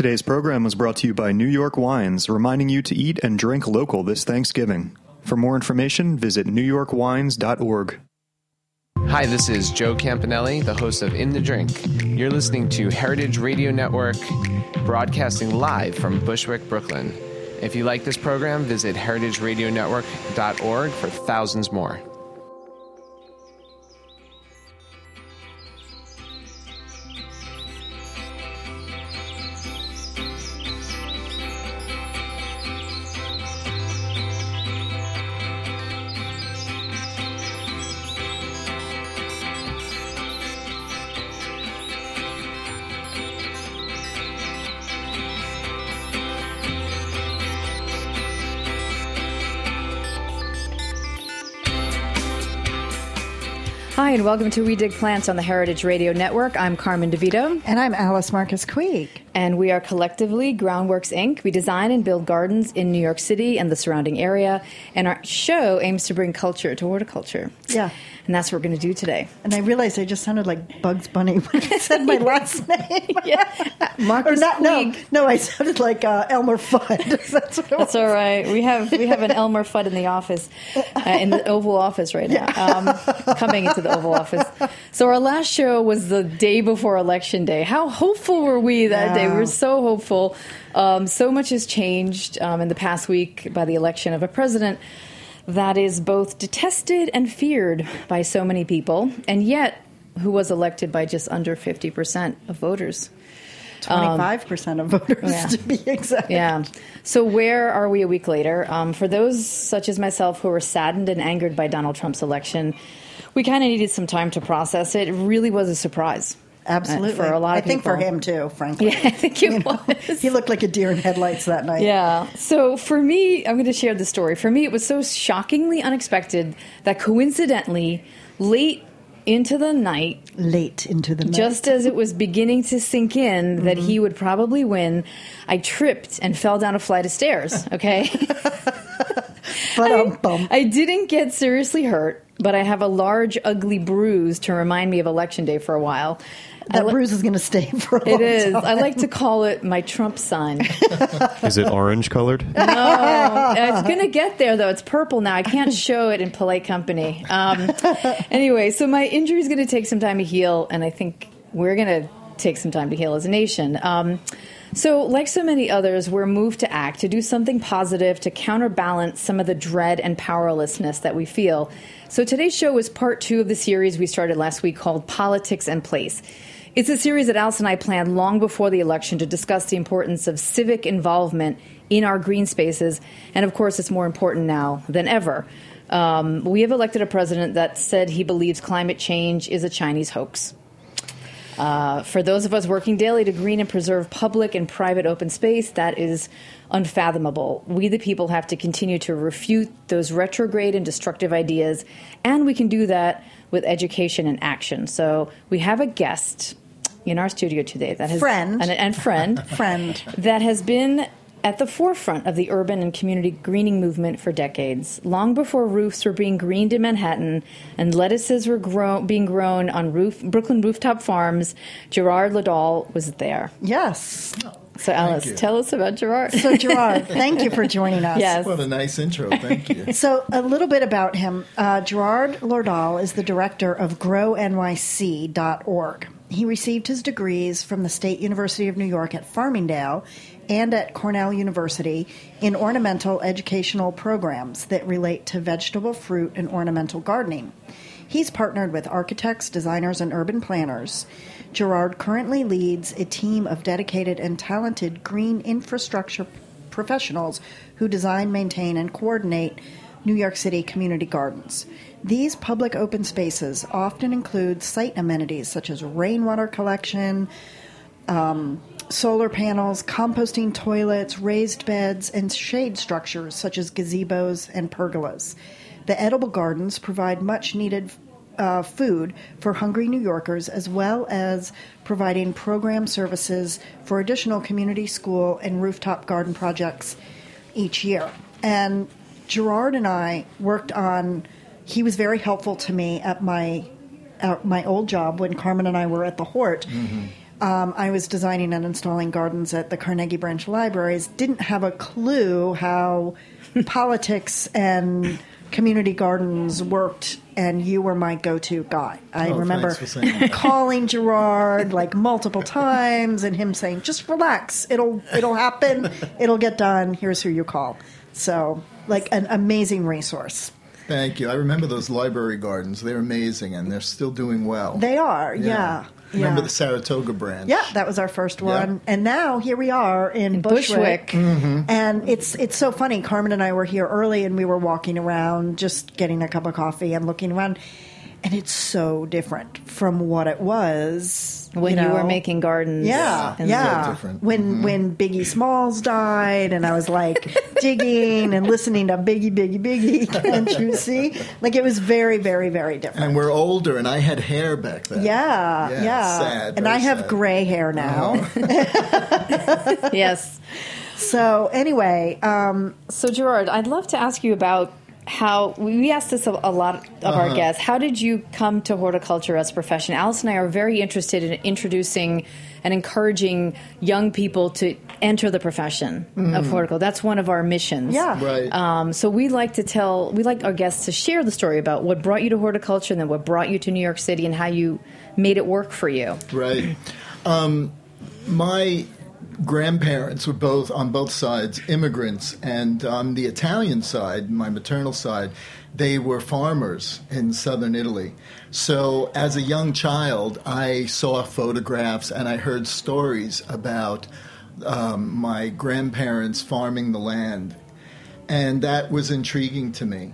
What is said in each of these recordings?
Today's program was brought to you by New York Wines, reminding you to eat and drink local this Thanksgiving. For more information, visit newyorkwines.org. Hi, this is Joe Campanelli, the host of In the Drink. You're listening to Heritage Radio Network, broadcasting live from Bushwick, Brooklyn. If you like this program, visit heritageradionetwork.org for thousands more. Hi, and welcome to We Dig Plants on the Heritage Radio Network. I'm Carmen DeVito. And I'm Alice Marcus Queeg. And we are collectively Groundworks, Inc. We design and build gardens in New York City and the surrounding area. And our show aims to bring culture to horticulture. Yeah. And that's what we're going to do today. And I realized I just sounded like Bugs Bunny when I said my last name. Yeah. Marcus Queeg. No, I sounded like Elmer Fudd. That's what it was. That's all right. We have an Elmer Fudd in the office, in the Oval Office right now, coming into the Oval Office. So our last show was the day before Election Day. How hopeful were we that day? We were so hopeful. So much has changed in the past week by the election of a president that is both detested and feared by so many people, and yet who was elected by just under 50% of voters. 25% of voters, to be exact. Yeah. So where are we a week later? For those such as myself who were saddened and angered by Donald Trump's election, we kind of needed some time to process it. It really was a surprise. Absolutely. For a lot of people. I think for him, too, frankly. Yeah, I think it was. He looked like a deer in headlights that night. Yeah. So for me, I'm going to share the story. For me, it was so shockingly unexpected that coincidentally, late into the night, just as it was beginning to sink in that he would probably win, I tripped and fell down a flight of stairs, okay? I didn't get seriously hurt, but I have a large, ugly bruise to remind me of Election Day for a while. That bruise is going to stay for a long time. It is. I like to call it my Trump sign. Is it orange colored? No. It's going to get there, though. It's purple now. I can't show it in polite company. Anyway, so my injury is going to take some time to heal, and I think we're going to take some time to heal as a nation. So like so many others, we're moved to act, to do something positive, to counterbalance some of the dread and powerlessness that we feel. So today's show is part 2 of the series we started last week called Politics and Place. It's a series that Alice and I planned long before the election to discuss the importance of civic involvement in our green spaces. And of course, it's more important now than ever. We have elected a president that said he believes climate change is a Chinese hoax. For those of us working daily to green and preserve public and private open space, that is unfathomable. We, the people, have to continue to refute those retrograde and destructive ideas, and we can do that with education and action. So we have a guest in our studio today that has friend that has been at the forefront of the urban and community greening movement for decades. Long before roofs were being greened in Manhattan and lettuces were being grown on Brooklyn rooftop farms, Gerard Lodahl was there. Yes. So, Alice, tell us about Gerard. So, Gerard, thank you for joining us. Yes. What a nice intro. Thank you. So, a little bit about him. Gerard Lodahl is the director of GrowNYC.org. He received his degrees from the State University of New York at Farmingdale and at Cornell University in ornamental educational programs that relate to vegetable, fruit, and ornamental gardening. He's partnered with architects, designers, and urban planners. Gerard currently leads a team of dedicated and talented green infrastructure professionals who design, maintain, and coordinate New York City community gardens. These public open spaces often include site amenities such as rainwater collection, solar panels, composting toilets, raised beds, and shade structures such as gazebos and pergolas. The edible gardens provide much-needed food for hungry New Yorkers, as well as providing program services for additional community school and rooftop garden projects each year. And Gerard and I worked on, he was very helpful to me at my old job when Carmen and I were at the Hort. I was designing and installing gardens at the Carnegie Branch Libraries, didn't have a clue how politics and community gardens worked, and you were my go-to guy. I remember calling Gerard like multiple times and him saying, just relax, it'll happen, it'll get done, here's who you call. So, like, an amazing resource. Thank you. I remember those library gardens. They're amazing, and they're still doing well. They are, yeah. Remember the Saratoga branch? Yeah, that was our first one. And now here we are in Bushwick. And it's so funny. Carmen and I were here early, and we were walking around just getting a cup of coffee and looking around. And it's so different from what it was when you were making gardens. Yeah, So different. When Biggie Smalls died, and I was like digging and listening to Biggie, can't you see? Like, it was very, very, very different. And we're older, and I had hair back then. Yeah. Sad. And I have sad. gray hair now. Yes. So anyway, So Gerard, I'd love to ask you about how we asked this of a lot of our guests. How did you come to horticulture as a profession? Alice and I are very interested in introducing and encouraging young people to enter the profession of horticulture. That's one of our missions. Yeah. Right. So we like our guests to share the story about what brought you to horticulture and then what brought you to New York City and how you made it work for you. Right. My grandparents were both, on both sides, immigrants, and on the Italian side, my maternal side, they were farmers in southern Italy. So as a young child, I saw photographs and I heard stories about my grandparents farming the land, and that was intriguing to me.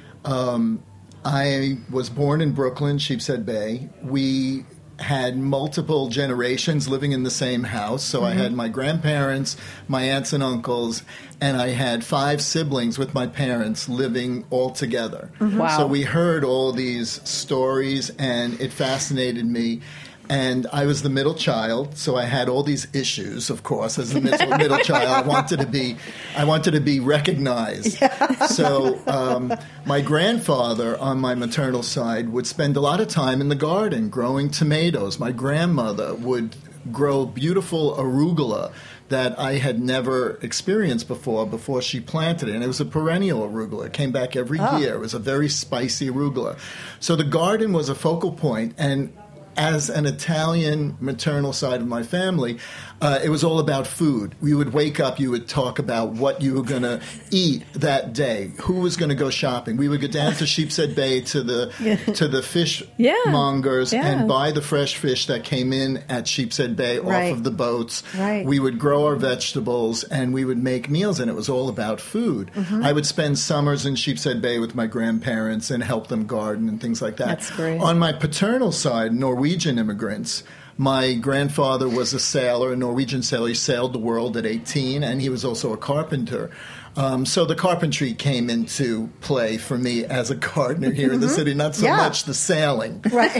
I was born in Brooklyn, Sheepshead Bay. We had multiple generations living in the same house. So I had my grandparents, my aunts and uncles, and I had 5 siblings with my parents living all together. Wow. So we heard all these stories, and it fascinated me. And I was the middle child, so I had all these issues, of course, as the middle child. I wanted to be recognized. Yeah. So my grandfather on my maternal side would spend a lot of time in the garden growing tomatoes. My grandmother would grow beautiful arugula that I had never experienced before she planted it. And it was a perennial arugula. It came back every year. It was a very spicy arugula. So the garden was a focal point, and as an Italian maternal side of my family, it was all about food. We would wake up, you would talk about what you were going to eat that day, who was going to go shopping. We would go down to Sheepshead Bay to the fish mongers and buy the fresh fish that came in at Sheepshead Bay off of the boats. Right. We would grow our vegetables, and we would make meals, and it was all about food. I would spend summers in Sheepshead Bay with my grandparents and help them garden and things like that. That's great. On my paternal side, Norwegian immigrants. My grandfather was a sailor, a Norwegian sailor. He sailed the world at 18, and he was also a carpenter. So the carpentry came into play for me as a gardener here in the city, not so much the sailing. Right.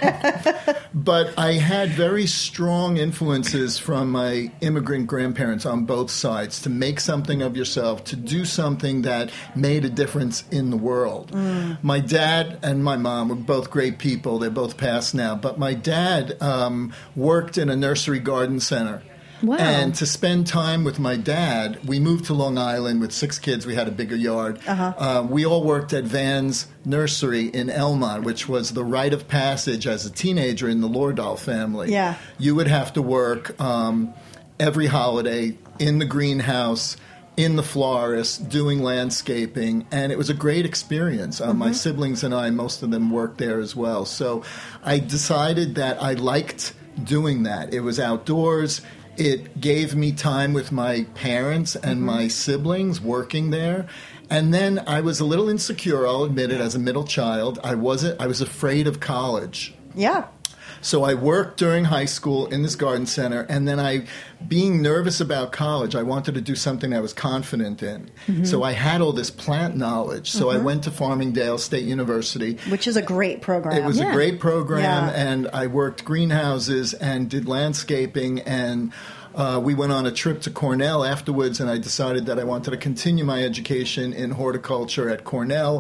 But I had very strong influences from my immigrant grandparents on both sides to make something of yourself, to do something that made a difference in the world. My dad and my mom were both great people. They're both passed now. But my dad worked in a nursery garden center. Wow. And to spend time with my dad, we moved to Long Island with 6 kids. We had a bigger yard. We all worked at Van's Nursery in Elmont, which was the rite of passage as a teenager in the Lordahl family. Yeah. You would have to work every holiday in the greenhouse, in the florist, doing landscaping, and it was a great experience. My siblings and I, most of them worked there as well. So I decided that I liked doing that. It was outdoors. It gave me time with my parents and my siblings working there. And then I was a little insecure, I'll admit it, as a middle child. I was afraid of college. Yeah. So I worked during high school in this garden center, and then being nervous about college, I wanted to do something I was confident in. So I had all this plant knowledge. So I went to Farmingdale State University. Which is a great program. It was a great program, Yeah. and I worked greenhouses and did landscaping, and we went on a trip to Cornell afterwards, and I decided that I wanted to continue my education in horticulture at Cornell.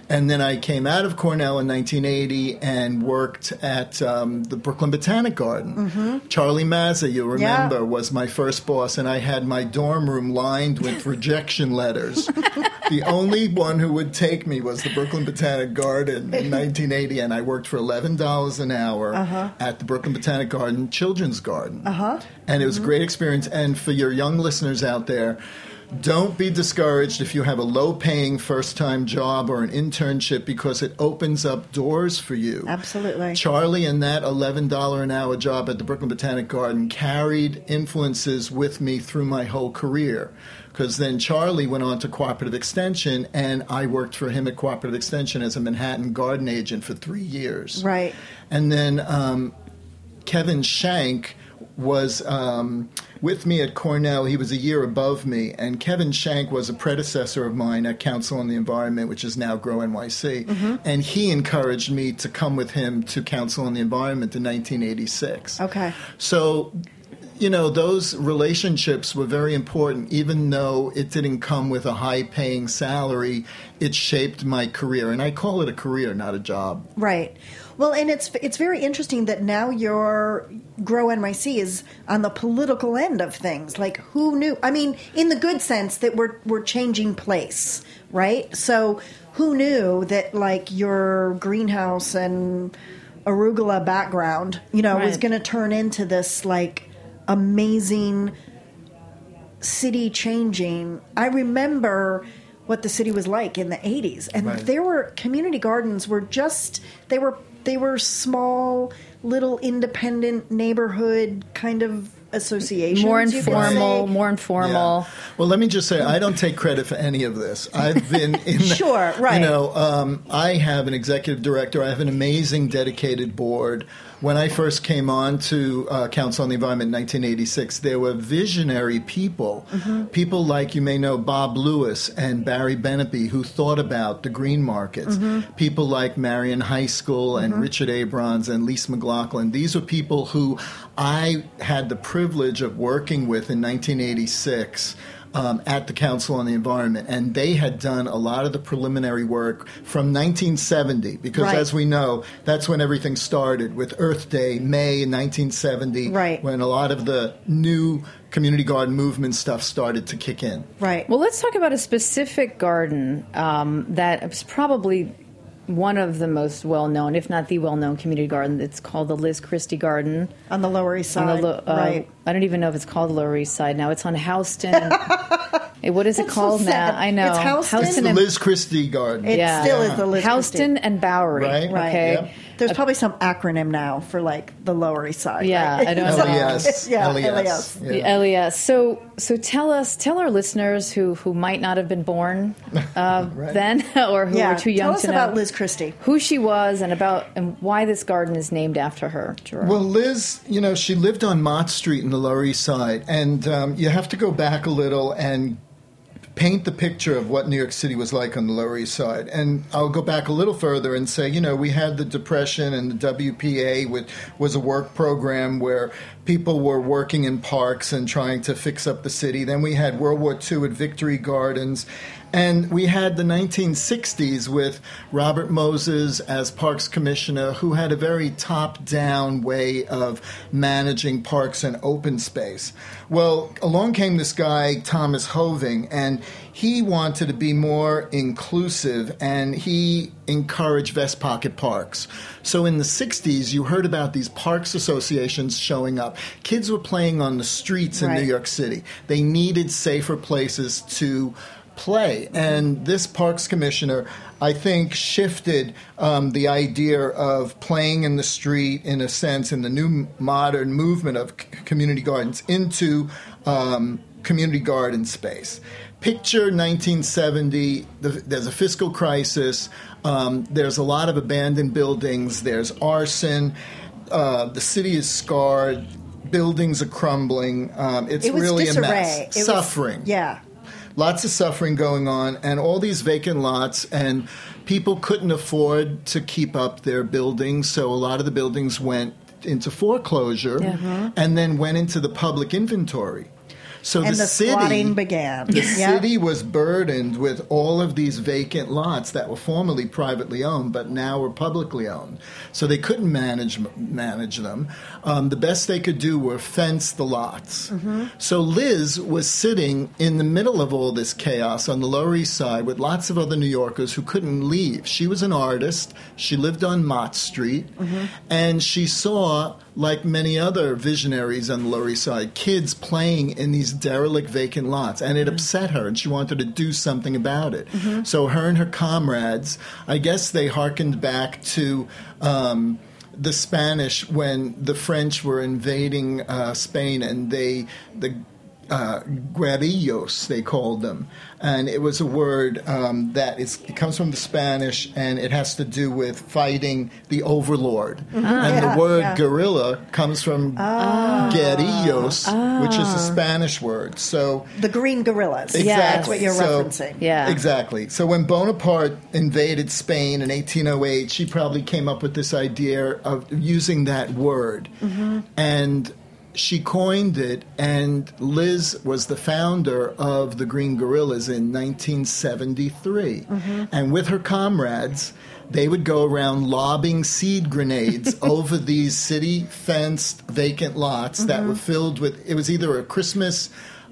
And then I came out of Cornell in 1980 and worked at the Brooklyn Botanic Garden. Charlie Mazza, you remember, was my first boss, and I had my dorm room lined with rejection letters. The only one who would take me was the Brooklyn Botanic Garden in 1980, and I worked for $11 an hour at the Brooklyn Botanic Garden Children's Garden. And it was a great experience. And for your young listeners out there, don't be discouraged if you have a low-paying first-time job or an internship, because it opens up doors for you. Absolutely. Charlie and that $11 an hour job at the Brooklyn Botanic Garden carried influences with me through my whole career, because then Charlie went on to Cooperative Extension, and I worked for him at Cooperative Extension as a Manhattan garden agent for 3 years. Right. And then Kevin Shank was with me at Cornell. He was a year above me, and Kevin Shank was a predecessor of mine at Council on the Environment, which is now Grow NYC, and he encouraged me to come with him to Council on the Environment in 1986. Okay. So, you know, those relationships were very important. Even though it didn't come with a high-paying salary, it shaped my career, and I call it a career, not a job. Right. Well, and it's very interesting that now your Grow NYC is on the political end of things. Like, who knew? I mean, in the good sense that we're changing place, right? So who knew that, like, your greenhouse and arugula background, you know, was going to turn into this, like, amazing city changing. I remember what the city was like in the 80s, and there were community gardens were just they were small, little independent neighborhood kind of associations. More informal. Yeah. Well, let me just say, I don't take credit for any of this. I've been in Sure, right. You know, I have an executive director. I have an amazing, dedicated board. When I first came on to Council on the Environment in 1986, there were visionary people, people like, you may know, Bob Lewis and Barry Benapi, who thought about the green markets, people like Marion High School and Richard Abrons and Lisa McLaughlin. These were people who I had the privilege of working with in 1986 at the Council on the Environment, and they had done a lot of the preliminary work from 1970, because as we know, that's when everything started with Earth Day, May 1970, when a lot of the new community garden movement stuff started to kick in. Right. Well, let's talk about a specific garden that was probably one of the most well-known, if not the well-known community garden. It's called the Liz Christie Garden. On the Lower East Side, right. I don't even know if it's called the Lower East Side now. It's on Houston. What is it called now? I know. It's Houston. It's the Liz Christie Garden. It still is the Liz Houston Christie. and Bowery. Right. Okay. Yep. There's probably some acronym now for, like, the Lower East Side. Yeah, right? I don't know. LES. Yeah, LES. LES. The LES. So tell our listeners who might not have been born then, or who were too young to know. Tell us about Liz Christie. Who she was and why this garden is named after her, Jerome. Well, Liz, you know, she lived on Mott Street in the Lower East Side, and you have to go back a little and paint the picture of what New York City was like on the Lower East Side. And I'll go back a little further and say, you know, we had the Depression, and the WPA was a work program where people were working in parks and trying to fix up the city. Then we had World War II at Victory Gardens. And we had the 1960s with Robert Moses as Parks Commissioner, who had a very top-down way of managing parks and open space. Well, along came this guy, Thomas Hoving, and he wanted to be more inclusive, and he encouraged vest pocket parks. So in the 60s, you heard about these parks associations showing up. Kids were playing on the streets in New York City. They needed safer places to play. And this parks commissioner, I think, shifted the idea of playing in the street, in a sense, in the new modern movement of community gardens into community garden space. Picture 1970, there's a fiscal crisis, there's a lot of abandoned buildings, there's arson, the city is scarred, buildings are crumbling, it's really disarray. A mess. Suffering. Lots of suffering going on, and all these vacant lots, and people couldn't afford to keep up their buildings, so a lot of the buildings went into foreclosure and then went into the public inventory. So and the squatting began. The city was burdened with all of these vacant lots that were formerly privately owned, but now were publicly owned. So they couldn't manage them. The best they could do were fence the lots. So Liz was sitting in the middle of all this chaos on the Lower East Side with lots of other New Yorkers who couldn't leave. She was an artist. She lived on Mott Street, and she saw, like many other visionaries on the Lower East Side, kids playing in these derelict vacant lots, and it upset her, and she wanted to do something about it. So her and her comrades, I guess they hearkened back to the Spanish when the French were invading Spain, and the guerrillos, they called them. And it was a word it comes from the Spanish, and it has to do with fighting the overlord. And the word guerrilla comes from guerrillos, which is a Spanish word. So the green guerrillas. Exactly. That's what you're referencing. Yeah. Exactly. So when Bonaparte invaded Spain in 1808, she probably came up with this idea of using that word. And she coined it, and Liz was the founder of the Green Guerrillas in 1973. And with her comrades, they would go around lobbing seed grenades over these city-fenced vacant lots that were filled with, it was either a Christmas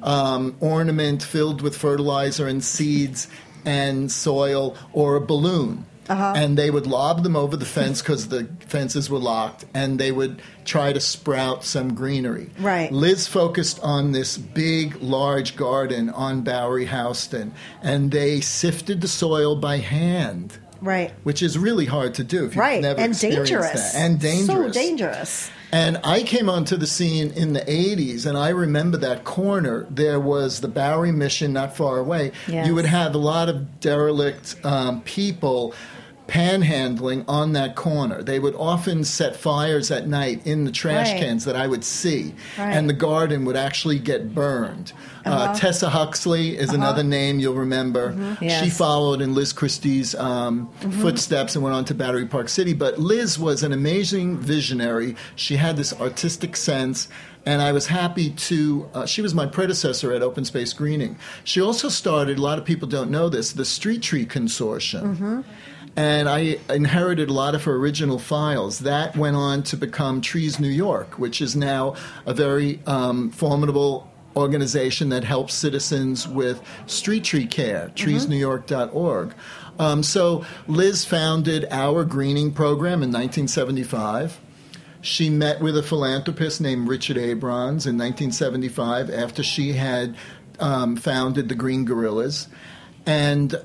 ornament filled with fertilizer and seeds and soil, or a balloon. And they would lob them over the fence because the fences were locked, and they would try to sprout some greenery. Right. Liz focused on this big, large garden on Bowery Houston, and they sifted the soil by hand. Right. Which is really hard to do if you've never and experienced dangerous. that. And dangerous. So dangerous. And I came onto the scene in the 80s, and I remember that corner. There was the Bowery Mission not far away. Yes. You would have a lot of derelict people panhandling on that corner. They would often set fires at night in the trash cans that I would see, and the garden would actually get burned. Tessa Huxley is another name you'll remember. Yes. She followed in Liz Christie's footsteps and went on to Battery Park City. But Liz was an amazing visionary. She had this artistic sense, and I was happy to, she was my predecessor at Open Space Greening. She also started, a lot of people don't know this, the Street Tree Consortium. And I inherited a lot of her original files. That went on to become Trees New York, which is now a very formidable organization that helps citizens with street tree care, treesnewyork.org. So Liz founded our greening program in 1975. She met with a philanthropist named Richard Abrons in 1975 after she had founded the Green Guerrillas. And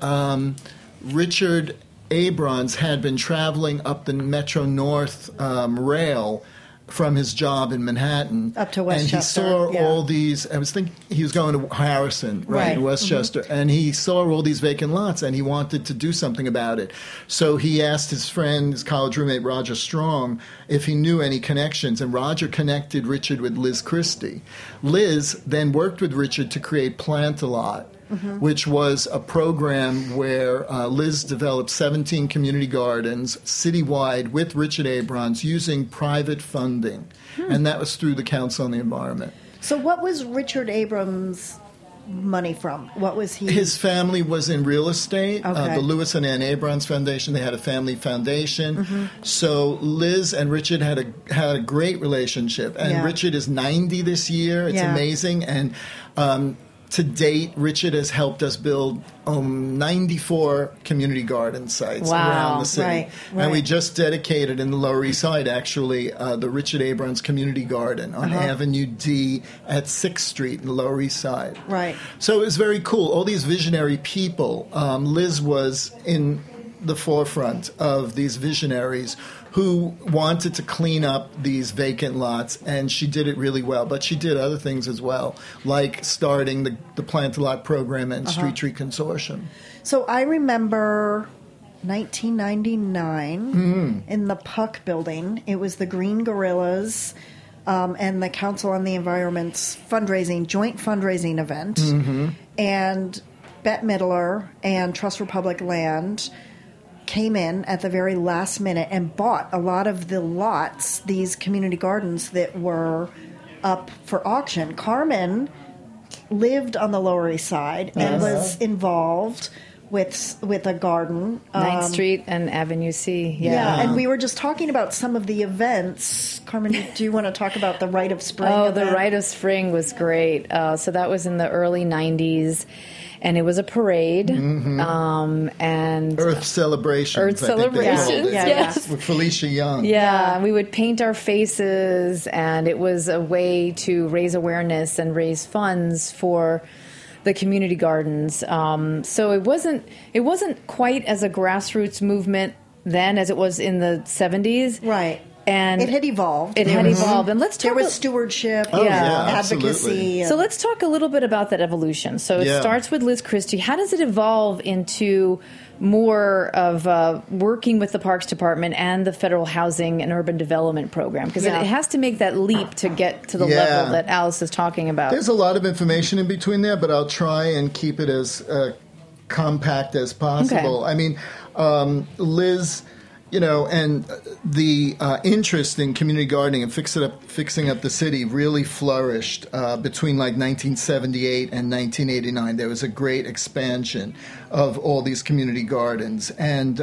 Richard Abrons had been traveling up the Metro North rail from his job in Manhattan. Up to Westchester. And he saw all these, I was thinking he was going to Harrison, in Westchester, and he saw all these vacant lots, and he wanted to do something about it. So he asked his friend, his college roommate, Roger Strong, if he knew any connections, and Roger connected Richard with Liz Christie. Liz then worked with Richard to create Plant-A-Lot, which was a program where Liz developed 17 community gardens citywide with Richard Abrons using private funding. And that was through the Council on the Environment. So what was Richard Abrons' money from? What was he? His family was in real estate. Okay. The Lewis and Ann Abrons Foundation, they had a family foundation. So Liz and Richard had a great relationship. And Richard is 90 this year. It's amazing. And to date, Richard has helped us build 94 community garden sites around the city. Right. And we just dedicated in the Lower East Side, actually, the Richard Abrons Community Garden on Avenue D at 6th Street in the Lower East Side. Right. So it was very cool. All these visionary people. Liz was in the forefront of these visionaries who wanted to clean up these vacant lots, and she did it really well. But she did other things as well, like starting the Plant-A-Lot program and Street Tree Consortium. So I remember 1999 in the Puck building. It was the Green Guerrillas and the Council on the Environment's joint fundraising event. And Bette Midler and Trust for Public Land came in at the very last minute and bought a lot of the lots, these community gardens that were up for auction. Carmen lived on the Lower East Side and was involved with a garden. 9th Street and Avenue C. Yeah, and we were just talking about some of the events. Carmen, do you want to talk about the Rite of Spring? Oh, the Rite of Spring was great. So that was in the early 90s. And it was a parade, and Earth Celebrations. Earth Celebrations, yes. With Felicia Young. Yeah, we would paint our faces, and it was a way to raise awareness and raise funds for the community gardens. So it wasn't quite as a grassroots movement then as it was in the 70s. Right. And it had evolved. And let's talk. There was stewardship, advocacy. So let's talk a little bit about that evolution. So it starts with Liz Christie. How does it evolve into more of working with the Parks Department and the Federal Housing and Urban Development Program? Because it has to make that leap to get to the level that Alice is talking about. There's a lot of information in between there, but I'll try and keep it as compact as possible. Okay. I mean, Liz... and the interest in community gardening and fixing up the city really flourished between like 1978 and 1989. There was a great expansion of all these community gardens. And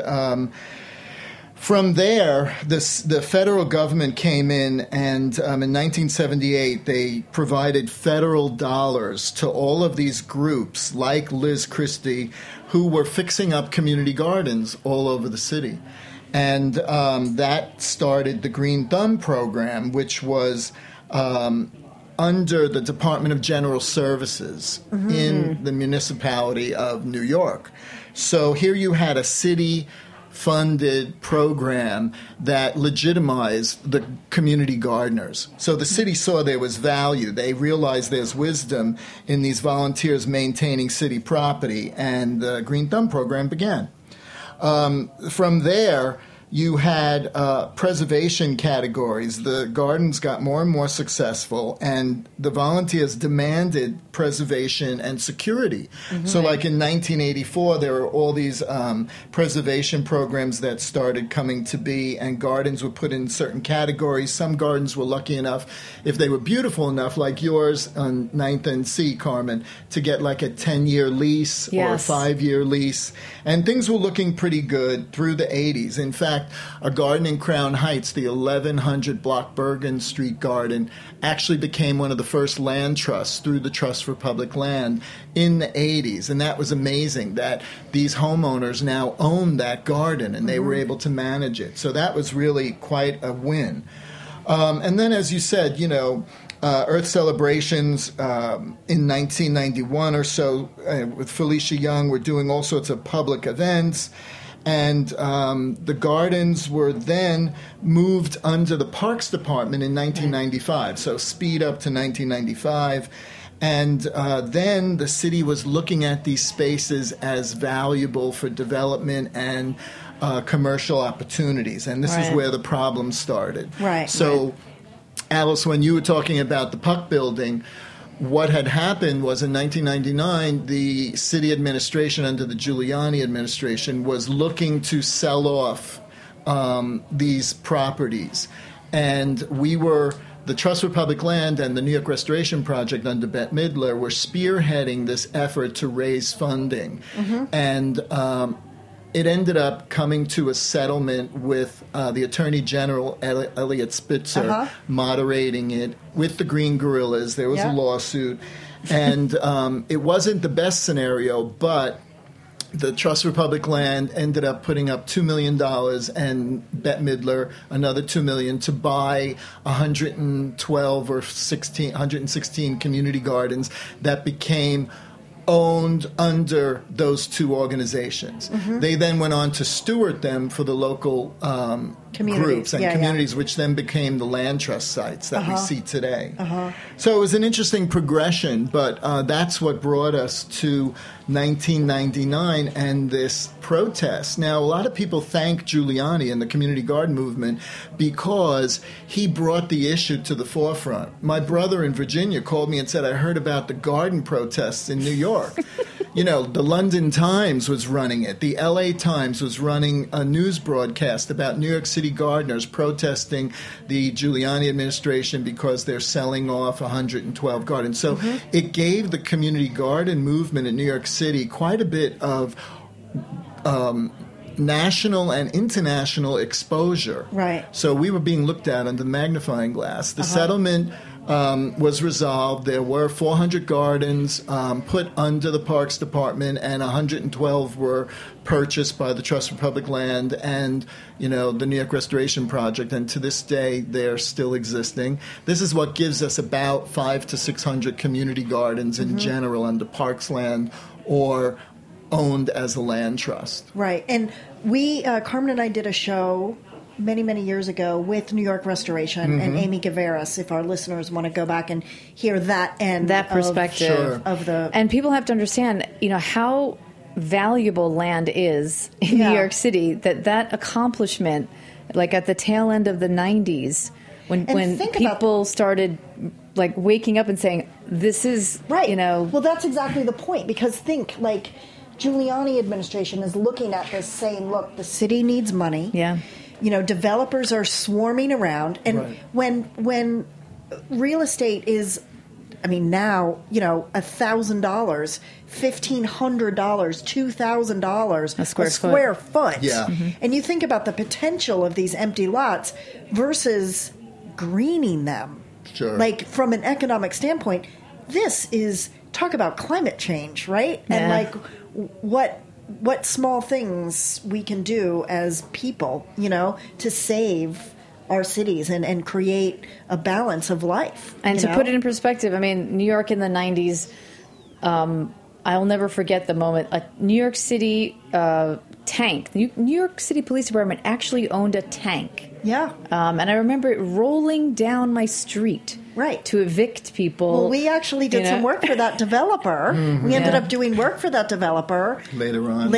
from there, the federal government came in, and in 1978, they provided federal dollars to all of these groups like Liz Christie who were fixing up community gardens all over the city. And that started the Green Thumb program, which was under the Department of General Services in the municipality of New York. So here you had a city-funded program that legitimized the community gardeners. So the city saw there was value. They realized there's wisdom in these volunteers maintaining city property, and the Green Thumb program began. From there, you had preservation categories. The gardens got more and more successful, and the volunteers demanded preservation and security. So like in 1984, there were all these preservation programs that started coming to be, and gardens were put in certain categories. Some gardens were lucky enough, if they were beautiful enough, like yours on 9th and C, Carmen, to get like a 10-year lease or a 5-year lease. And things were looking pretty good through the 80s. In fact, a garden in Crown Heights, the 1100 block Bergen Street garden, actually became one of the first land trusts through the Trust for Public Land in the 80s. And that was amazing that these homeowners now own that garden and they were able to manage it. So that was really quite a win. And then, as you said, Earth Celebrations in 1991 or so with Felicia Young were doing all sorts of public events. And the gardens were then moved under the Parks Department in 1995, so speed up to 1995. And then the city was looking at these spaces as valuable for development and commercial opportunities. And this is where the problem started. So, Alice, when you were talking about the Puck Building, what had happened was in 1999, the city administration under the Giuliani administration was looking to sell off these properties. And the Trust for Public Land and the New York Restoration Project under Bette Midler were spearheading this effort to raise funding. And it ended up coming to a settlement with the Attorney General, Eliot Spitzer, moderating it with the Green Guerrillas. There was a lawsuit. And it wasn't the best scenario, but the Trust for Public Land ended up putting up $2 million and Bette Midler another $2 million to buy 112 or 116 community gardens that became owned under those two organizations. They then went on to steward them for the local groups and communities, which then became the land trust sites that we see today. So it was an interesting progression, but that's what brought us to 1999 and this protest. Now, a lot of people thank Giuliani and the community garden movement because he brought the issue to the forefront. My brother in Virginia called me and said, I heard about the garden protests in New York. the London Times was running it. The LA Times was running a news broadcast about New York City gardeners protesting the Giuliani administration because they're selling off 112 gardens. So it gave the community garden movement in New York City quite a bit of national and international exposure. Right. So we were being looked at under the magnifying glass. The settlement was resolved. There were 400 gardens put under the Parks Department, and 112 were purchased by the Trust for Public Land and, the New York Restoration Project. And to this day, they're still existing. This is what gives us about 500 to 600 community gardens in general under Parks Land or owned as a land trust. Right. And we, Carmen and I did a show many, many years ago with New York Restoration and Amy Gaveras, if our listeners want to go back and hear that perspective of the... And people have to understand, how valuable land is in New York City, that accomplishment, like at the tail end of the 90s, when people started waking up and saying, this is, right. Well, that's exactly the point, because think, Giuliani administration is looking at this saying, look, the city needs money. Yeah. Developers are swarming around. And when real estate is, now, $1,000, $1,500, $2,000 a square foot. Yeah. And you think about the potential of these empty lots versus greening them. Sure. From an economic standpoint, this is, talk about climate change, right? Yeah. And what small things we can do as people, to save our cities and create a balance of life. And to put it in perspective, New York in the 90s, I'll never forget the moment a New York City tank, the New York City Police Department actually owned a tank. Yeah. And I remember it rolling down my street. Right. To evict people. Well, we actually did some work for that developer. We ended up doing work for that developer. Later on,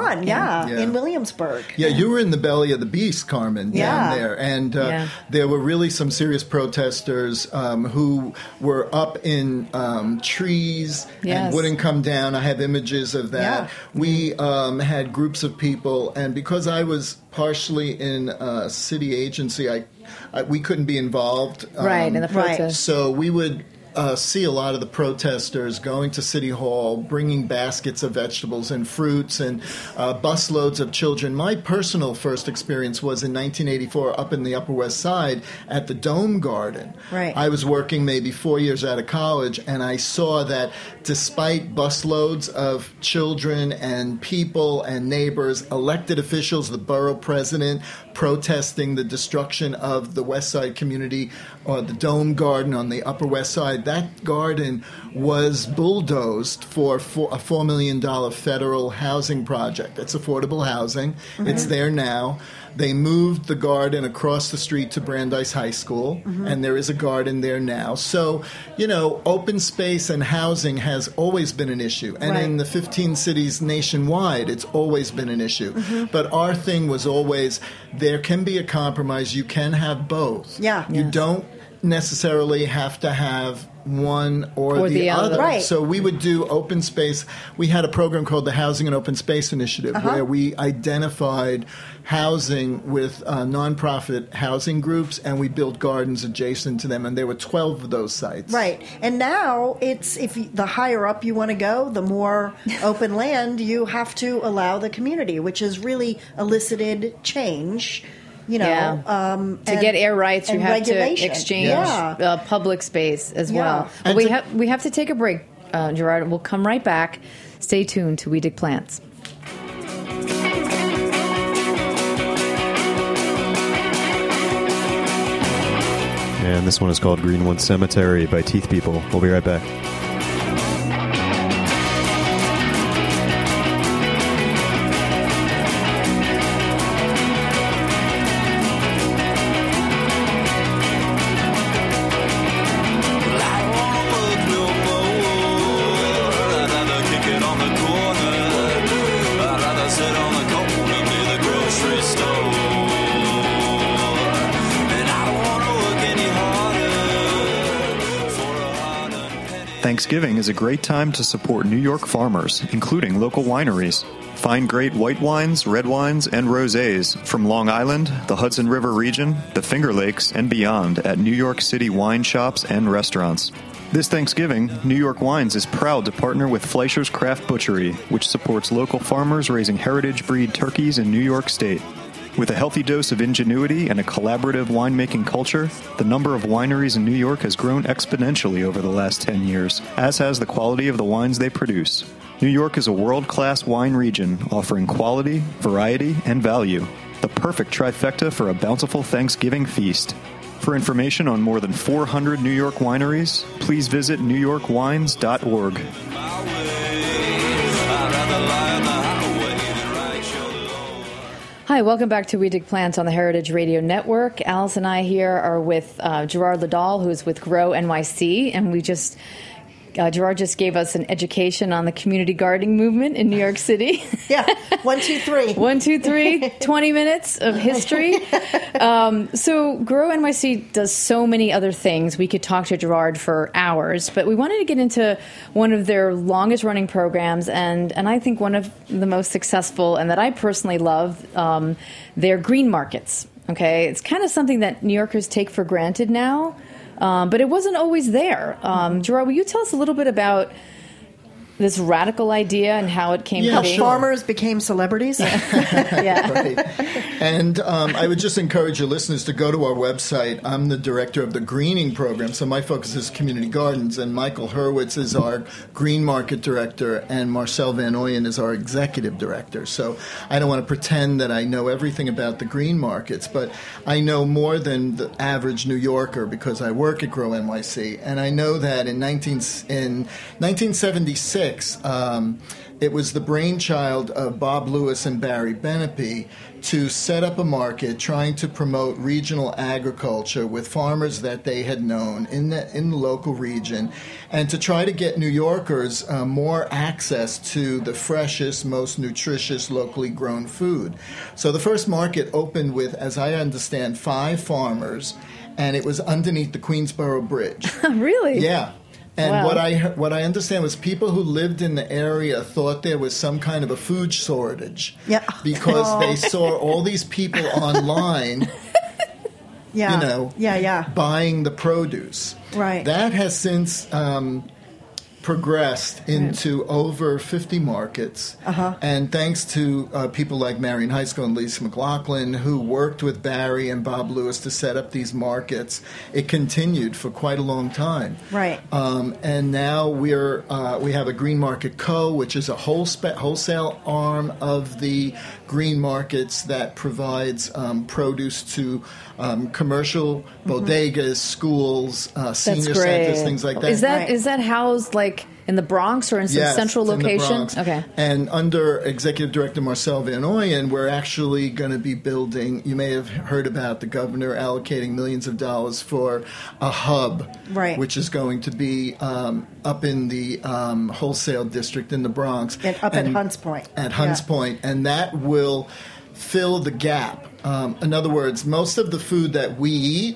in Williamsburg. Yeah, you were in the belly of the beast, Carmen, down there. And there were really some serious protesters who were up in trees and wouldn't come down. I have images of that. Yeah. We had groups of people, and because I was partially in a city agency, we couldn't be involved. In the protest. So we would see a lot of the protesters going to City Hall, bringing baskets of vegetables and fruits and busloads of children. My personal first experience was in 1984 up in the Upper West Side at the Dome Garden. Right. I was working maybe 4 years out of college, and I saw that despite busloads of children and people and neighbors, elected officials, the borough president, protesting the destruction of the West Side community or the Dome Garden on the Upper West Side, that garden was bulldozed for a $4 million federal housing project. It's affordable housing. It's there now. They moved the garden across the street to Brandeis High School, and there is a garden there now. So, open space and housing has always been an issue. And in the 15 cities nationwide, it's always been an issue. But our thing was always, there can be a compromise. You can have both. Yeah. You don't necessarily have to have one or the other. Right. So we would do open space. We had a program called the Housing and Open Space Initiative where we identified housing with nonprofit housing groups, and we built gardens adjacent to them, and there were 12 of those sites. Right. And now the higher up you want to go, the more open land you have to allow the community, which has really elicited change. To get air rights, you have to exchange public space as well. But we have to take a break, Gerard. We'll come right back. Stay tuned to We Dig Plants. And this one is called Greenwood Cemetery by Teeth People. We'll be right back. Thanksgiving is a great time to support New York farmers, including local wineries. Find great white wines, red wines, and rosés from Long Island, the Hudson River region, the Finger Lakes, and beyond at New York City wine shops and restaurants. This Thanksgiving, New York Wines is proud to partner with Fleischer's Craft Butchery, which supports local farmers raising heritage breed turkeys in New York State. With a healthy dose of ingenuity and a collaborative winemaking culture, the number of wineries in New York has grown exponentially over the last 10 years, as has the quality of the wines they produce. New York is a world-class wine region offering quality, variety, and value. The perfect trifecta for a bountiful Thanksgiving feast. For information on more than 400 New York wineries, please visit newyorkwines.org. Hi, welcome back to We Dig Plants on the Heritage Radio Network. Alice and I here are with Gerard Liddell, who's with Grow NYC, and Gerard just gave us an education on the community gardening movement in New York City. Yeah, 1, 2, 3. 1, 2, 3, 20 minutes of history. So Grow NYC does so many other things. We could talk to Gerard for hours, but we wanted to get into one of their longest running programs, and I think one of the most successful, and that I personally love, their green markets. Okay, it's kind of something that New Yorkers take for granted now. But it wasn't always there. Gerard, will you tell us a little bit about this radical idea and how it came to be? How farmers became celebrities? Yeah. Right. And I would just encourage your listeners to go to our website. I'm the director of the greening program, so my focus is community gardens, and Michael Hurwitz is our green market director, and Marcel Van Ooyen is our executive director. So I don't want to pretend that I know everything about the green markets, but I know more than the average New Yorker because I work at Grow NYC, and I know that in 1976, it was the brainchild of Bob Lewis and Barry Benepe to set up a market trying to promote regional agriculture with farmers that they had known in the local region, and to try to get New Yorkers more access to the freshest, most nutritious, locally grown food. So the first market opened with, as I understand, 5 farmers, and it was underneath the Queensboro Bridge. Really? Yeah. And Wow. what I understand was people who lived in the area thought there was some kind of a food shortage, Yeah. because they saw all these people online, Yeah. buying the produce. Right. That has since progressed into over 50 markets. And thanks to people like Marion High School and Lisa McLaughlin, who worked with Barry and Bob Lewis to set up these markets, it continued for quite a long time. Right. And now we have a Green Market Co., which is a wholesale arm of the green markets that provides produce to commercial bodegas, schools, senior centers, things like that. Is that housed like in the Bronx or in some central location? In the Bronx. Okay. And under Executive Director Marcel Van Ooyen, we're actually going to be building, you may have heard about the governor allocating millions of dollars for a hub, Right. which is going to be up in the wholesale district in the Bronx. And up at Hunts Point. At Hunts Point. And that will fill the gap. In other words, most of the food that we eat,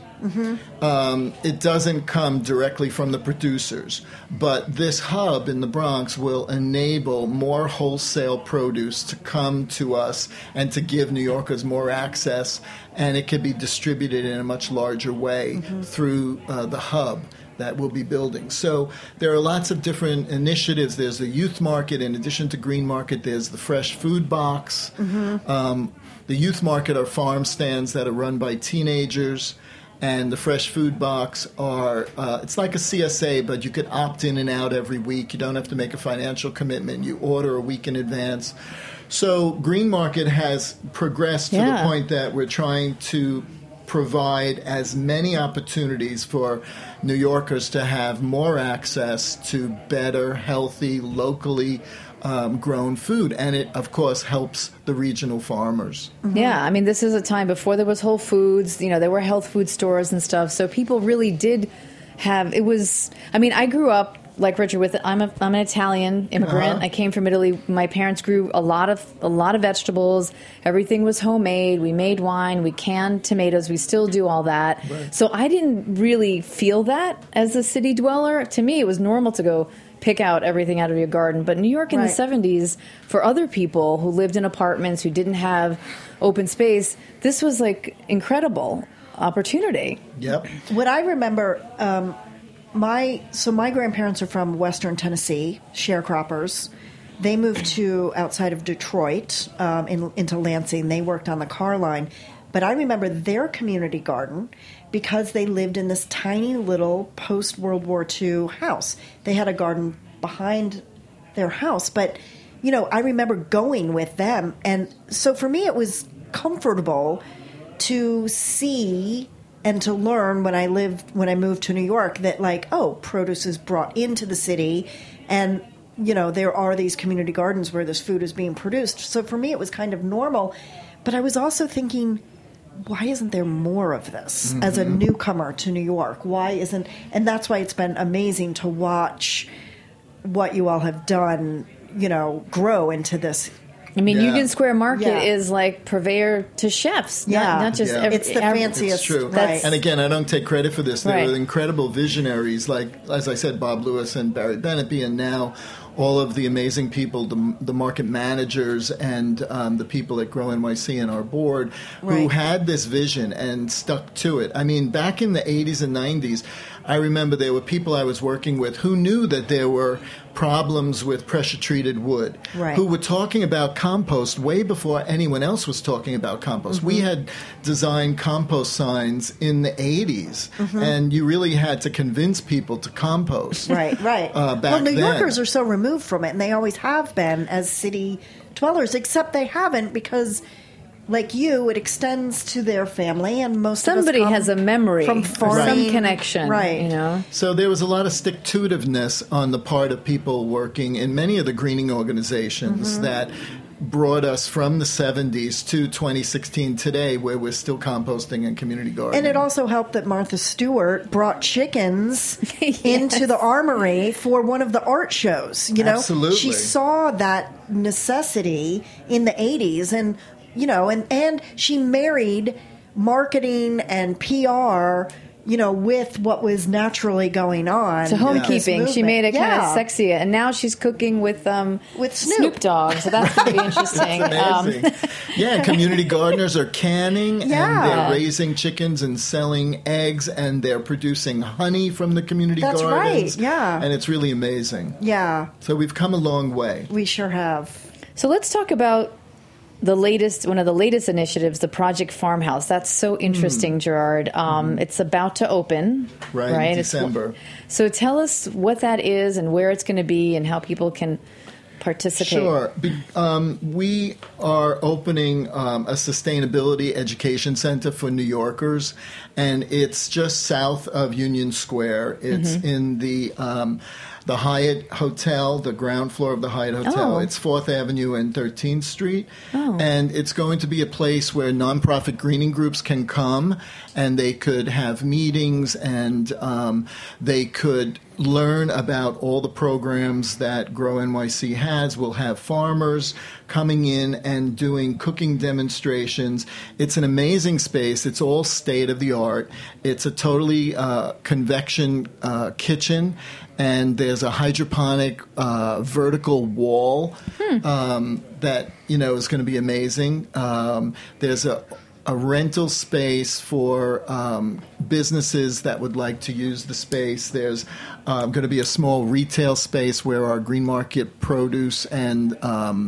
it doesn't come directly from the producers. But this hub in the Bronx will enable more wholesale produce to come to us and to give New Yorkers more access, and it can be distributed in a much larger way through the hub that we'll be building. So there are lots of different initiatives. There's the youth market. In addition to Green Market, there's the fresh food box. The youth market are farm stands that are run by teenagers, and the fresh food box are, it's like a CSA, but you could opt in and out every week. You don't have to make a financial commitment. You order a week in advance. So Green Market has progressed to the point that we're trying to provide as many opportunities for New Yorkers to have more access to better, healthy, locally grown food. And it, of course, helps the regional farmers. Yeah, I mean, this is a time before there was Whole Foods, there were health food stores and stuff. So people really did have, I grew up like Richard, I'm an Italian immigrant. I came from Italy. My parents grew a lot of vegetables. Everything was homemade. We made wine. We canned tomatoes. We still do all that. Right. So I didn't really feel that as a city dweller. To me, it was normal to go pick out everything out of your garden. But New York in the 70s, for other people who lived in apartments, who didn't have open space, this was like incredible opportunity. Yep. What I remember, my grandparents are from Western Tennessee, sharecroppers. They moved to outside of Detroit into Lansing. They worked on the car line. But I remember their community garden because they lived in this tiny little post-World War II house. They had a garden behind their house. But, you know, I remember going with them. And so for me, it was comfortable to see and to learn when I moved to New York that, like, oh, produce is brought into the city, and, you know, there are these community gardens where this food is being produced. So for me, it was kind of normal. But I was also thinking, why isn't there more of this as a newcomer to New York? Why isn't, and that's why it's been amazing to watch what you all have done, you know, grow into this. I mean, Union Square Market is like purveyor to chefs, not just it's the fanciest. It's true. Right. And again, I don't take credit for this. There were incredible visionaries like, as I said, Bob Lewis and Barry Benepi, and now all of the amazing people, the market managers and the people at Grow NYC and our board who had this vision and stuck to it. I mean, back in the 80s and 90s, I remember there were people I was working with who knew that there were problems with pressure-treated wood, who were talking about compost way before anyone else was talking about compost. We had designed compost signs in the 80s, and you really had to convince people to compost. Right. Well, New Yorkers are so removed from it, and they always have been as city dwellers, except they haven't because, like you, it extends to their family, and somebody has a memory from some connection, right? You know, so there was a lot of stick-to-itiveness on the part of people working in many of the greening organizations that brought us from the 70s to 2016 today, where we're still composting and community gardening. And it also helped that Martha Stewart brought chickens into the Armory for one of the art shows. You know, absolutely, she saw that necessity in the 80s, and you know, and she married marketing and PR, you know, with what was naturally going on. So homekeeping, she made it kind of sexy, and now she's cooking with Snoop Dogg. So that's going to be interesting. Amazing. Community gardeners are canning, and they're raising chickens and selling eggs, and they're producing honey from the community gardens. That's right. Yeah, and it's really amazing. Yeah. So we've come a long way. We sure have. So let's talk about one of the latest initiatives, the Project Farmhouse. That's so interesting, Gerard. It's about to open. Right, in December. So tell us what that is and where it's going to be and how people can participate. Sure. We are opening a sustainability education center for New Yorkers, and it's just south of Union Square. It's in the Hyatt Hotel, the ground floor of the Hyatt Hotel. It's 4th Avenue and 13th Street. And it's going to be a place where nonprofit greening groups can come, and they could have meetings, and they could learn about all the programs that Grow NYC has. We'll have farmers coming in and doing cooking demonstrations. It's an amazing space. It's all state-of-the-art. It's a totally convection kitchen, and there's a hydroponic vertical wall that, you know, is going to be amazing. There's a rental space for businesses that would like to use the space. There's going to be a small retail space where our green market produce and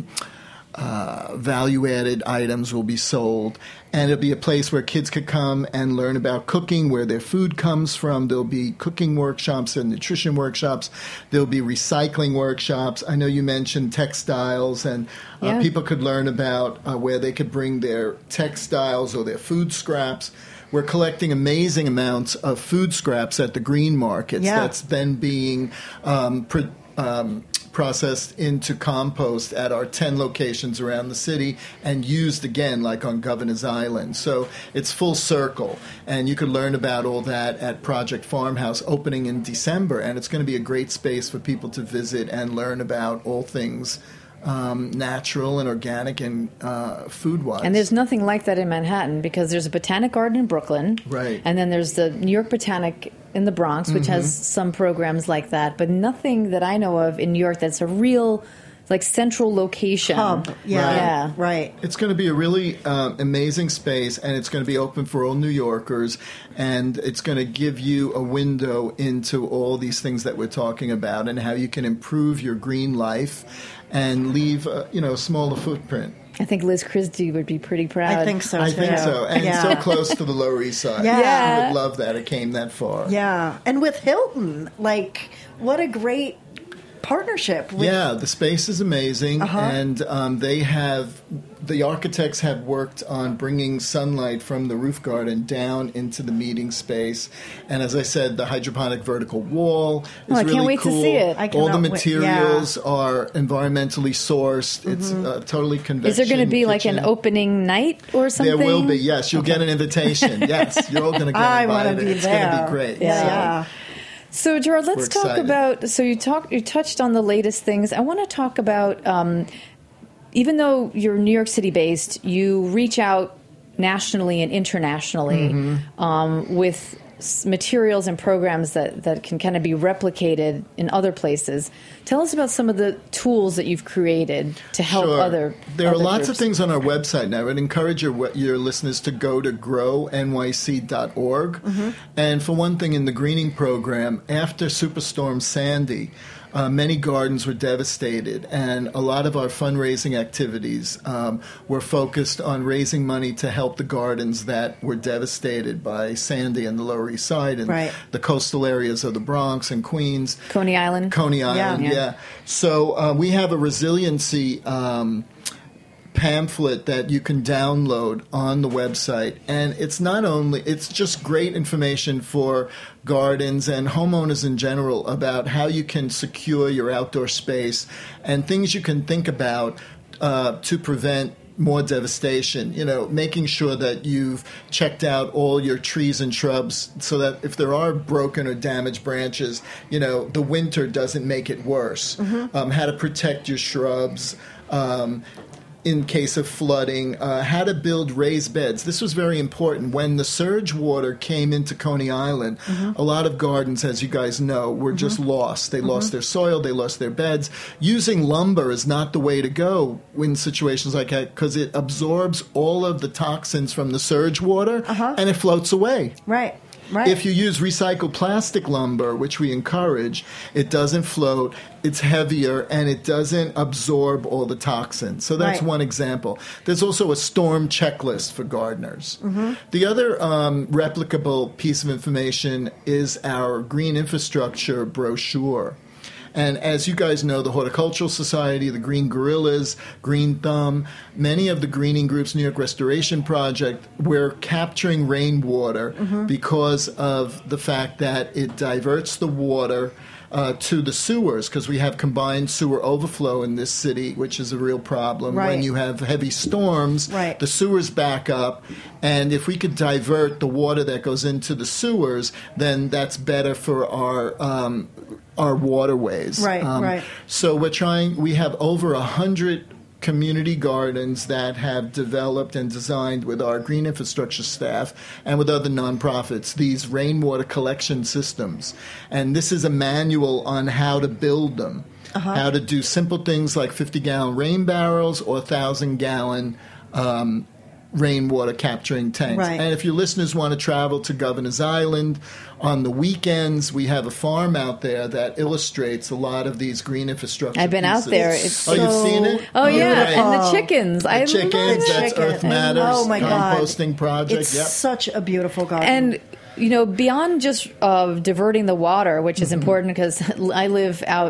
value-added items will be sold. And it'll be a place where kids could come and learn about cooking, where their food comes from. There'll be cooking workshops and nutrition workshops. There'll be recycling workshops. I know you mentioned textiles, and people could learn about where they could bring their textiles or their food scraps. We're collecting amazing amounts of food scraps at the green markets. That's been being processed into compost at our 10 locations around the city and used again, like on Governor's Island. So it's full circle. And you could learn about all that at Project Farmhouse, opening in December. And it's going to be a great space for people to visit and learn about all things natural and organic and food-wise. And there's nothing like that in Manhattan, because there's a Botanic Garden in Brooklyn. Right. And then there's the New York Botanic in the Bronx, which has some programs like that. But nothing that I know of in New York that's a real, like, central location. Hub. Yeah. Right. Right. It's going to be a really amazing space, and it's going to be open for all New Yorkers, and it's going to give you a window into all these things that we're talking about and how you can improve your green life and leave a smaller footprint. I think Liz Christie would be pretty proud. I think so, I too. think so. And Yeah. so close to the Lower East Side. Yeah. I would love that it came that far. Yeah. And with Hilton, like, what a great partnership. Yeah, the space is amazing, and the architects have worked on bringing sunlight from the roof garden down into the meeting space. And as I said, the hydroponic vertical wall is I really can't wait cool. to see it. I All the cannot wait. materials are environmentally sourced. It's totally convection. Is there going to be like an kitchen. opening night or something? There will be, yes. You'll get an invitation. Yes, you're all going to get I wanna invited. be It's going to there. be great. Yeah. So, Gerard, let's We're talk excited. about. So you touched on the latest things. I want to talk about. Even though you're New York City based, you reach out nationally and internationally with materials and programs that can kind of be replicated in other places. Tell us about some of the tools that you've created to help Sure. other. There are other lots of groups. things on our website now. I would encourage your listeners to go to grownyc.org. And for one thing, in the greening program, after Superstorm Sandy, many gardens were devastated, and a lot of our fundraising activities were focused on raising money to help the gardens that were devastated by Sandy and the Lower East Side and Right. the coastal areas of the Bronx and Queens. Coney Island. Coney Island, Yeah. yeah. So we have a resiliency pamphlet that you can download on the website, and it's just great information for gardens and homeowners in general about how you can secure your outdoor space and things you can think about to prevent more devastation, making sure that you've checked out all your trees and shrubs so that if there are broken or damaged branches, the winter doesn't make it worse. How to protect your shrubs, in case of flooding, how to build raised beds. This was very important. When the surge water came into Coney Island, a lot of gardens, as you guys know, were just lost. They lost their soil, they lost their beds. Using lumber is not the way to go in situations like that because it absorbs all of the toxins from the surge water and it floats away. Right. Right. If you use recycled plastic lumber, which we encourage, it doesn't float, it's heavier, and it doesn't absorb all the toxins. So that's Right. one example. There's also a storm checklist for gardeners. The other replicable piece of information is our green infrastructure brochure. And as you guys know, the Horticultural Society, the Green Guerrillas, Green Thumb, many of the greening groups, New York Restoration Project, we're capturing rainwater because of the fact that it diverts the water to the sewers, because we have combined sewer overflow in this city, which is a real problem. Right. When you have heavy storms, Right. the sewers back up, and if we could divert the water that goes into the sewers, then that's better for our waterways. Right, right. So we have over 100 community gardens that have developed and designed with our green infrastructure staff and with other nonprofits these rainwater collection systems. And this is a manual on how to build them, how to do simple things like 50-gallon rain barrels or 1,000-gallon rainwater capturing tanks. Right. And if your listeners want to travel to Governor's Island on the weekends, we have a farm out there that illustrates a lot of these green infrastructure I've been out pieces. there. It's you've seen it? Oh, yeah. Right. And the chickens. I The chickens, love that's it. Earth Matters Oh, my God. composting project. It's Yep. such a beautiful garden. And beyond just diverting the water, which is important because I live out near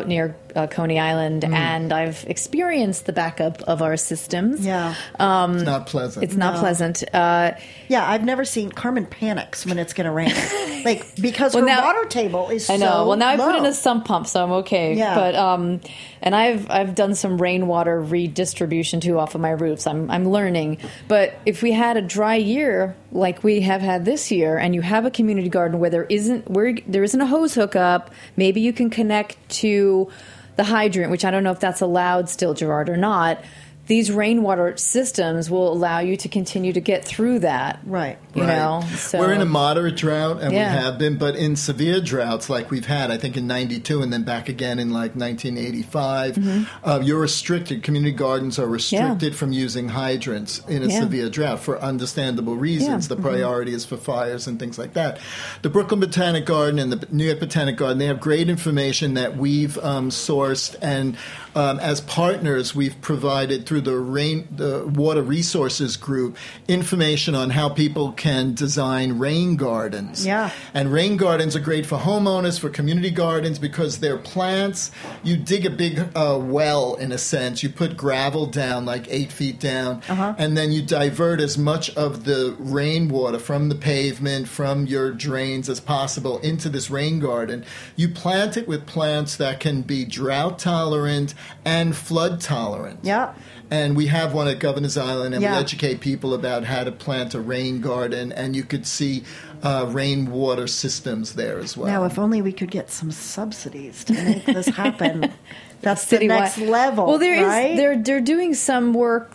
Coney Island, and I've experienced the backup of our systems. Yeah. It's not pleasant. It's not pleasant. Yeah, I've never seen Carmen panics when it's going to rain, because her water table is. I know. So well, now low. I put in a sump pump, so I'm okay. Yeah. But and I've done some rainwater redistribution too off of my roofs. I'm learning. But if we had a dry year like we have had this year, and you have a community garden where there isn't a hose hookup, maybe you can connect to the hydrant, which I don't know if that's allowed still, Gerard, or not. These rainwater systems will allow you to continue to get through that. Right. You know? So, we're in a moderate drought, and Yeah. we have been, but in severe droughts like we've had, I think in 92 and then back again in like 1985, you're restricted. Community gardens are restricted from using hydrants in a severe drought for understandable reasons. The priority is for fires and things like that. The Brooklyn Botanic Garden and the New York Botanic Garden, they have great information that we've sourced, and as partners, we've provided through the Water Resources Group information on how people can design rain gardens. Yeah. And rain gardens are great for homeowners, for community gardens, because they're plants. You dig a big well, in a sense. You put gravel down, like 8 feet down, and then you divert as much of the rainwater from the pavement, from your drains as possible into this rain garden. You plant it with plants that can be drought tolerant and flood tolerant. Yeah. And we have one at Governor's Island, and Yeah. we educate people about how to plant a rain garden, and you could see rainwater systems there as well. Now, if only we could get some subsidies to make this happen. That's the Citywide. next level. Well, right? they're doing some work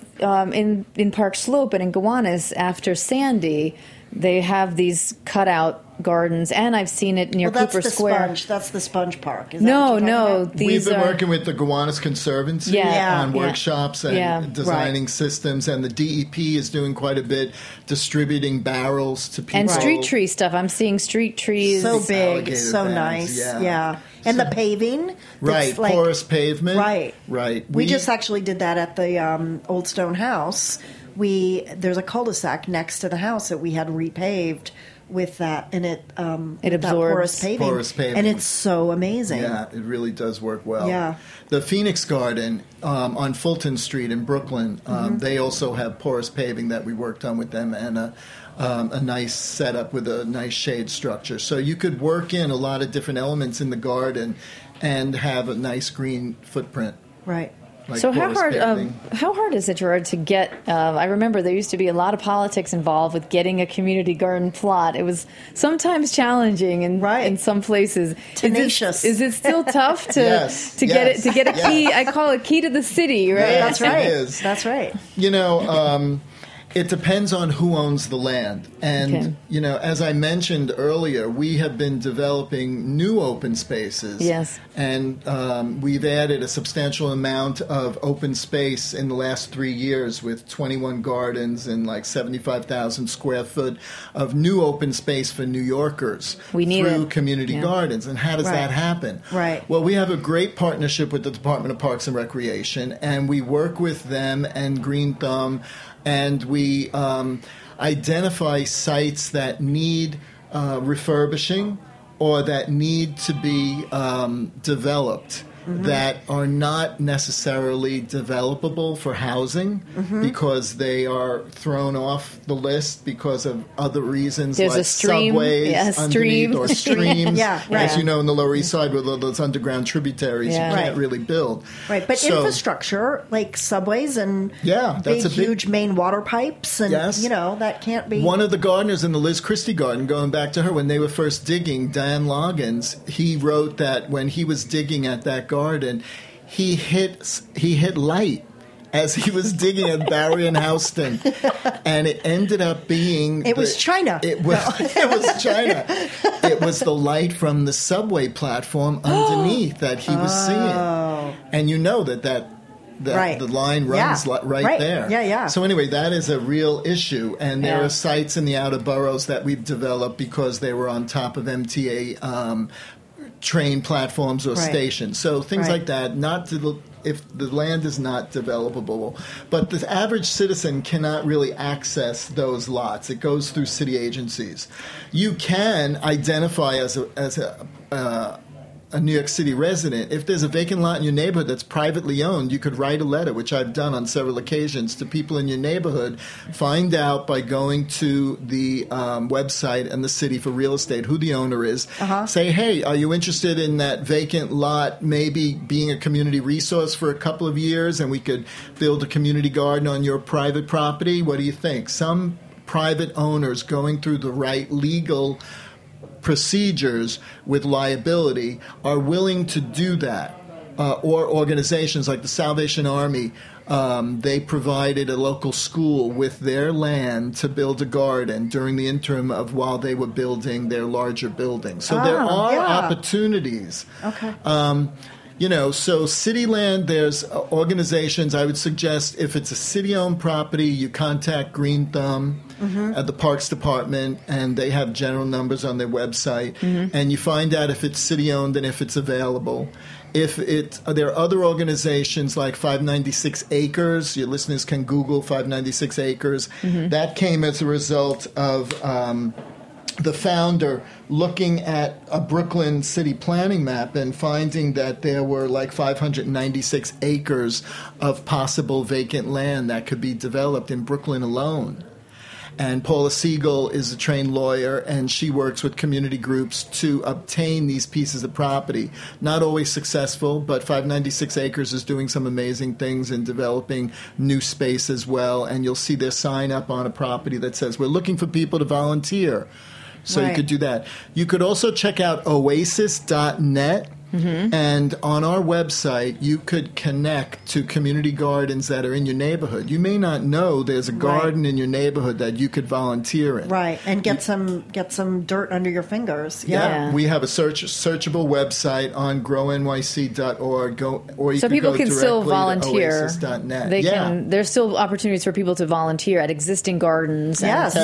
in Park Slope and in Gowanus after Sandy. They have these cutout gardens, and I've seen it near that's Cooper the Square. Sponge. That's the Sponge Park. Is No, that what you're talking no. about? These We've been are working with the Gowanus Conservancy Yeah. on Yeah. workshops and Yeah. designing systems, and the DEP is doing quite a bit, distributing barrels to people. and street tree stuff. I'm seeing street trees. So big, alligator so beds, nice. yeah. Yeah. And the paving. Right, that's like- porous pavement. Right. Right. We just actually did that at the Old Stone House. There's a cul-de-sac next to the house that we had repaved with that, and with that absorbs. porous paving. And it's so amazing. Yeah, it really does work well. Yeah. The Phoenix Garden on Fulton Street in Brooklyn, they also have porous paving that we worked on with them, and a nice setup with a nice shade structure. So you could work in a lot of different elements in the garden and have a nice green footprint. Right. Like So how porous paving. hard is it, Gerard, to get? I remember there used to be a lot of politics involved with getting a community garden plot. It was sometimes challenging in some places. Tenacious. Is it still tough to Yes, get yes, it to get a yes. key? I call it key to the city, right? Yes, That's right. it is. That's right. You know, it depends on who owns the land. And, Okay. you know, as I mentioned earlier, we have been developing new open spaces. Yes. And we've added a substantial amount of open space in the last 3 years with 21 gardens and like 75,000 square foot of new open space for New Yorkers We need through it. community Yeah. gardens. And how does Right. that happen? Right. Well, we have a great partnership with the Department of Parks and Recreation, and we work with them and Green Thumb, and we identify sites that need refurbishing or that need to be developed that are not necessarily developable for housing because they are thrown off the list because of other reasons There's like a stream. subways Yeah, a stream. underneath or streams. Yeah, right. As you know, in the Lower East Side with all those underground tributaries, Yeah. you can't Right. really build. Right, but So- infrastructure like subways and Yeah, that's a big- huge main water pipes, and Yes. that can't be. One of the gardeners in the Liz Christie Garden, going back to her, when they were first digging, Dan Loggins, he wrote that when he was digging at that garden, he hit light as he was digging at Barry and Houston, and it ended up being It was China. It was it was China. It was the light from the subway platform underneath that he was seeing, and you know that Right. the line runs Yeah. right Right. there. Yeah, yeah. So anyway, that is a real issue, and there Yeah. are sites in the outer boroughs that we've developed because they were on top of MTA train platforms or Right. stations. So things Right. like that. If the land is not developable, but the average citizen cannot really access those lots. It goes through city agencies. You can identify as a New York City resident, if there's a vacant lot in your neighborhood that's privately owned, you could write a letter, which I've done on several occasions, to people in your neighborhood. Find out by going to the website and the city for real estate who the owner is. Say, hey, are you interested in that vacant lot maybe being a community resource for a couple of years, and we could build a community garden on your private property? What do you think? Some private owners going through the right legal procedures with liability are willing to do that. Or organizations like the Salvation Army, they provided a local school with their land to build a garden during the interim of while they were building their larger building. So there are opportunities. Okay. So city land, there's organizations. I would suggest if it's a city-owned property, you contact Green Thumb at the Parks Department, and they have general numbers on their website, and you find out if it's city-owned and if it's available. If there are other organizations like 596 Acres. Your listeners can Google 596 Acres. That came as a result of the founder looking at a Brooklyn city planning map and finding that there were like 596 acres of possible vacant land that could be developed in Brooklyn alone. And Paula Siegel is a trained lawyer, and she works with community groups to obtain these pieces of property. Not always successful, but 596 Acres is doing some amazing things in developing new space as well. And you'll see their sign up on a property that says, we're looking for people to volunteer. So you could do that. You could also check out oasis.net. And on our website, you could connect to community gardens that are in your neighborhood. You may not know there's a garden in your neighborhood that you could volunteer in. Right, and get some dirt under your fingers. Yeah. We have a searchable website on grownyc.org. Or you so can people go can still volunteer. Oasis.net. There's still opportunities for people to volunteer at existing gardens. Yes.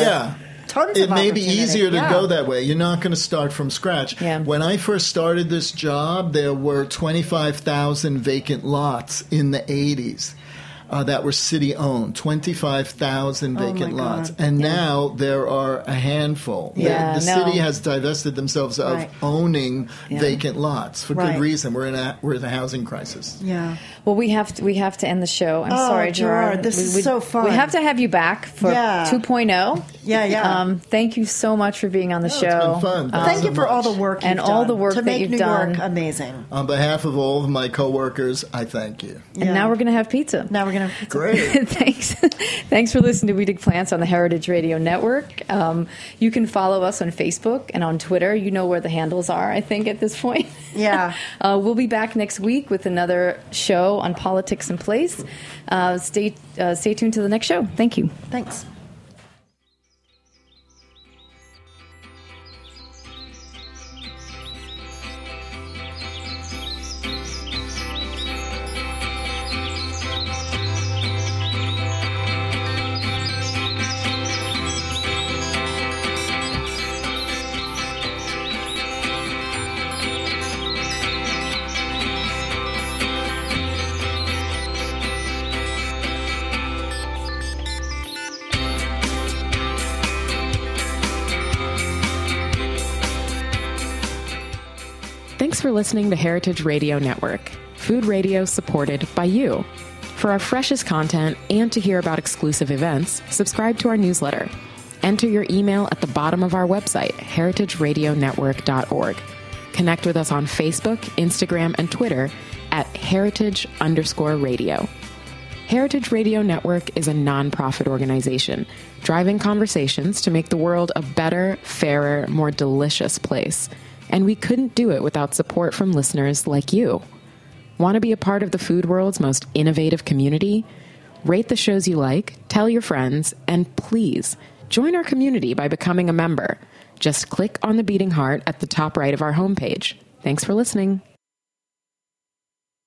It may be easier to go that way. You're not going to start from scratch. When I first started this job, there were 25,000 vacant lots in the 80s. That were city-owned, 25,000 vacant lots. And now there are a handful. The city has divested themselves of owning vacant lots for good reason. We're in a housing crisis. Yeah. Well, we have to end the show. I'm sorry, Gerard. This is so fun. We have to have you back for 2.0. Yeah. Thank you so much for being on the show. It's been fun. Thank you for all the work you've and done all the work to that you've make done. New York amazing. On behalf of all of my coworkers, I thank you. And now we're going to have pizza. Great. Thanks for listening to We Dig Plants on the Heritage Radio Network. You can follow us on Facebook and on Twitter. You know where the handles are, I think, at this point. Yeah. We'll be back next week with another show on politics and place. Stay tuned to the next show. Thank you. Thanks. Thanks for listening to Heritage Radio Network, food radio supported by you. For our freshest content and to hear about exclusive events, subscribe to our newsletter. Enter your email at the bottom of our website, heritageradionetwork.org. Connect with us on Facebook, Instagram, and Twitter at heritage_radio. Heritage Radio Network is a nonprofit organization driving conversations to make the world a better, fairer, more delicious place. And we couldn't do it without support from listeners like you. Want to be a part of the food world's most innovative community? Rate the shows you like, tell your friends, and please join our community by becoming a member. Just click on the beating heart at the top right of our homepage. Thanks for listening.